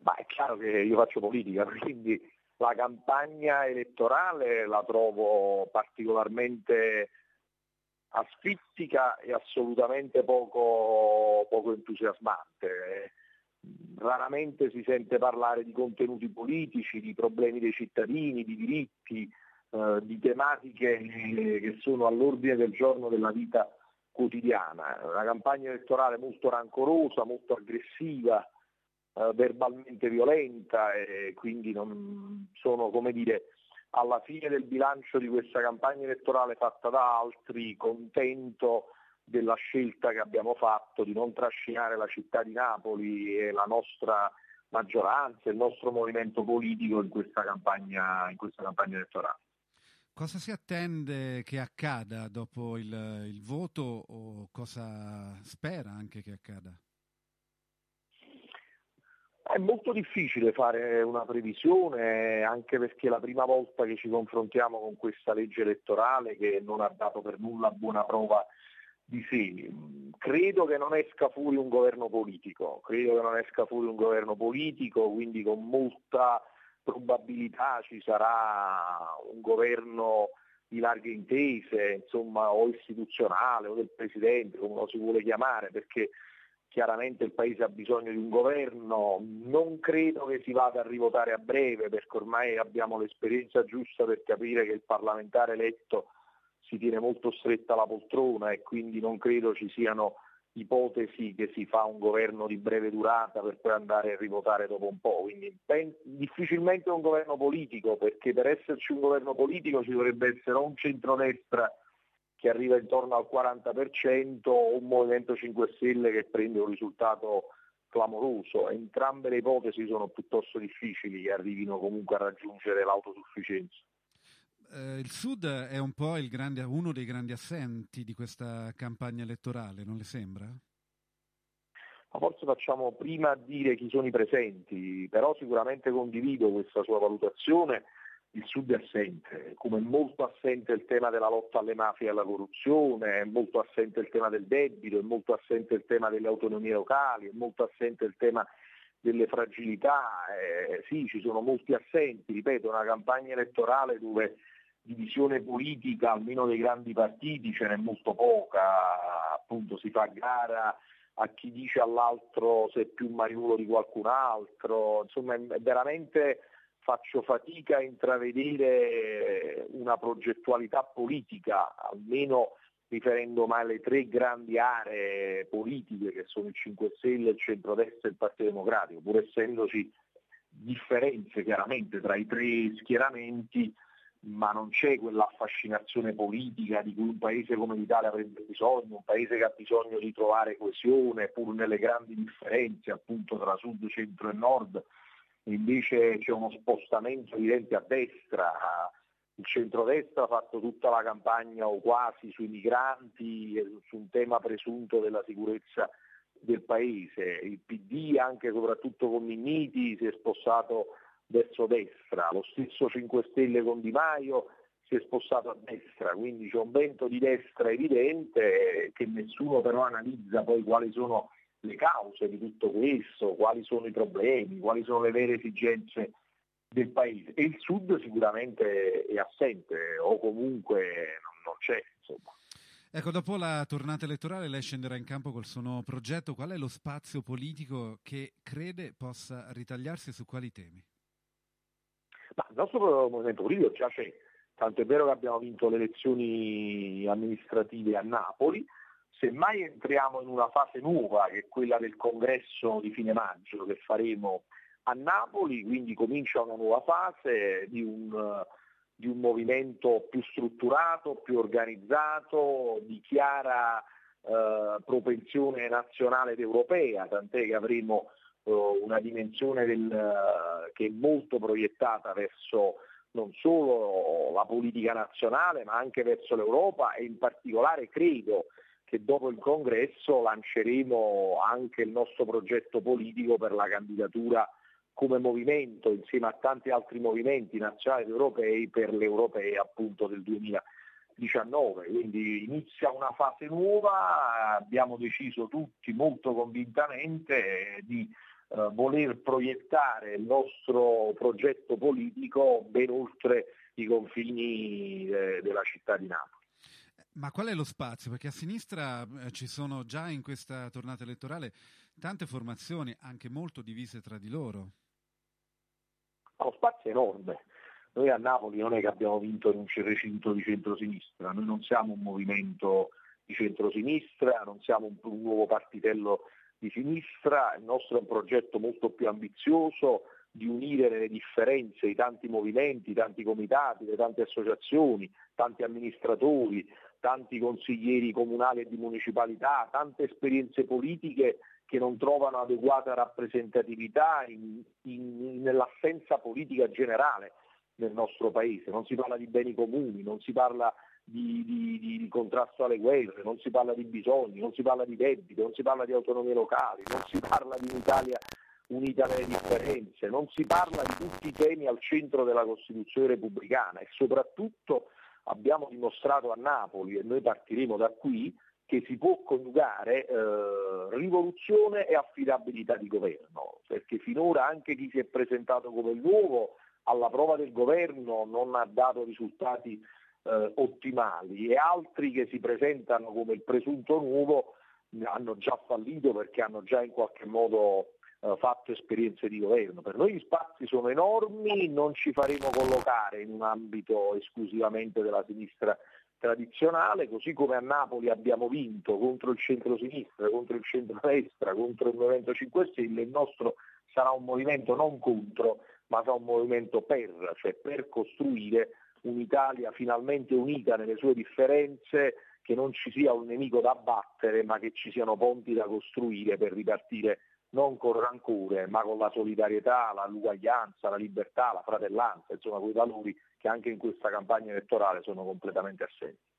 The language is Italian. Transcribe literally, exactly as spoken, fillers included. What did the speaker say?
Ma è chiaro che io faccio politica, quindi la campagna elettorale la trovo particolarmente asfittica e assolutamente poco, poco entusiasmante. Raramente si sente parlare di contenuti politici, di problemi dei cittadini, di diritti, eh, di tematiche che sono all'ordine del giorno della vita quotidiana. Una campagna elettorale molto rancorosa, molto aggressiva, eh, verbalmente violenta, e quindi non sono, come dire, alla fine del bilancio di questa campagna elettorale fatta da altri, contento della scelta che abbiamo fatto di non trascinare la città di Napoli e la nostra maggioranza, il nostro movimento politico in questa campagna, in questa campagna elettorale. Cosa si attende che accada dopo il, il voto o cosa spera anche che accada? È molto difficile fare una previsione, anche perché è la prima volta che ci confrontiamo con questa legge elettorale che non ha dato per nulla buona prova di sé. Credo che non esca fuori un governo politico, credo che non esca fuori un governo politico, quindi con molta probabilità ci sarà un governo di larghe intese, insomma, o istituzionale o del Presidente, come lo si vuole chiamare, perché chiaramente il Paese ha bisogno di un governo. Non credo che si vada a rivotare a breve, perché ormai abbiamo l'esperienza giusta per capire che il parlamentare eletto si tiene molto stretta la poltrona e quindi non credo ci siano ipotesi che si fa un governo di breve durata per poi andare a rivotare dopo un po'. Quindi ben, difficilmente un governo politico, perché per esserci un governo politico ci dovrebbe essere un centrodestra che arriva intorno al quaranta per cento o un Movimento cinque Stelle che prende un risultato clamoroso. Entrambe le ipotesi sono piuttosto difficili che arrivino comunque a raggiungere l'autosufficienza. Eh, il Sud è un po' il grande, uno dei grandi assenti di questa campagna elettorale, non le sembra? Ma forse facciamo prima a dire chi sono i presenti, però sicuramente condivido questa sua valutazione. Il Sud è assente, come è molto assente il tema della lotta alle mafie e alla corruzione, è molto assente il tema del debito, è molto assente il tema delle autonomie locali, è molto assente il tema delle fragilità. Eh, sì, ci sono molti assenti, ripeto, una campagna elettorale dove divisione politica, almeno dei grandi partiti, ce n'è molto poca, appunto si fa gara a chi dice all'altro se è più mariuolo di qualcun altro, insomma è veramente faccio fatica a intravedere una progettualità politica, almeno riferendomi alle tre grandi aree politiche che sono il cinque Stelle, il centrodestra e il Partito Democratico, pur essendoci differenze chiaramente tra i tre schieramenti, ma non c'è quell'affascinazione politica di cui un paese come l'Italia avrebbe bisogno, un paese che ha bisogno di trovare coesione pur nelle grandi differenze appunto tra sud, centro e nord. Invece c'è uno spostamento evidente a destra, il centrodestra ha fatto tutta la campagna o quasi sui migranti, su un tema presunto della sicurezza del paese, il P D anche e soprattutto con Minniti si è spostato verso destra, lo stesso cinque Stelle con Di Maio si è spostato a destra, quindi c'è un vento di destra evidente che nessuno però analizza poi quali sono le cause di tutto questo, quali sono i problemi, quali sono le vere esigenze del paese. E il Sud sicuramente è assente o comunque non, non c'è, insomma. Ecco, dopo la tornata elettorale lei scenderà in campo col suo nuovo progetto. Qual è lo spazio politico che crede possa ritagliarsi e su quali temi? Ma il nostro movimento politico già c'è, tanto è vero che abbiamo vinto le elezioni amministrative a Napoli. Semmai entriamo in una fase nuova, che è quella del congresso di fine maggio che faremo a Napoli, quindi comincia una nuova fase di un, di un movimento più strutturato, più organizzato, di chiara eh, propensione nazionale ed europea, tant'è che avremo eh, una dimensione del, che è molto proiettata verso non solo la politica nazionale, ma anche verso l'Europa e in particolare credo che dopo il congresso lanceremo anche il nostro progetto politico per la candidatura come movimento insieme a tanti altri movimenti nazionali ed europei per le europee appunto del duemiladiciannove. Quindi inizia una fase nuova, abbiamo deciso tutti molto convintamente di eh, voler proiettare il nostro progetto politico ben oltre i confini eh, della città di Napoli. Ma qual è lo spazio? Perché a sinistra eh, ci sono già in questa tornata elettorale tante formazioni, anche molto divise tra di loro. Lo spazio è enorme. Noi a Napoli non è che abbiamo vinto in un recinto di centrosinistra, noi non siamo un movimento di centrosinistra, non siamo un, un nuovo partitello di sinistra, il nostro è un progetto molto più ambizioso di unire le differenze, i tanti movimenti, i tanti comitati, le tante associazioni, tanti amministratori, tanti consiglieri comunali e di municipalità, tante esperienze politiche che non trovano adeguata rappresentatività in, in, nell'assenza politica generale nel nostro paese. Non si parla di beni comuni, non si parla di, di, di contrasto alle guerre, non si parla di bisogni, non si parla di debito, non si parla di autonomie locali, non si parla di un'Italia unita nelle differenze, non si parla di tutti i temi al centro della Costituzione repubblicana e soprattutto abbiamo dimostrato a Napoli, e noi partiremo da qui, che si può coniugare eh, rivoluzione e affidabilità di governo, perché finora anche chi si è presentato come il nuovo alla prova del governo non ha dato risultati eh, ottimali e altri che si presentano come il presunto nuovo hanno già fallito perché hanno già in qualche modo eh, fatto esperienze di governo. Per noi gli spazi sono enormi, non ci faremo collocare in un ambito esclusivamente della sinistra tradizionale, così come a Napoli abbiamo vinto contro il centro-sinistra, contro il centro-destra, contro il Movimento cinque Stelle, il nostro sarà un movimento non contro, ma sarà un movimento per, cioè per costruire un'Italia finalmente unita nelle sue differenze, che non ci sia un nemico da battere, ma che ci siano ponti da costruire per ripartire non con rancore, ma con la solidarietà, la uguaglianza, la libertà, la fratellanza, insomma quei valori che anche in questa campagna elettorale sono completamente assenti.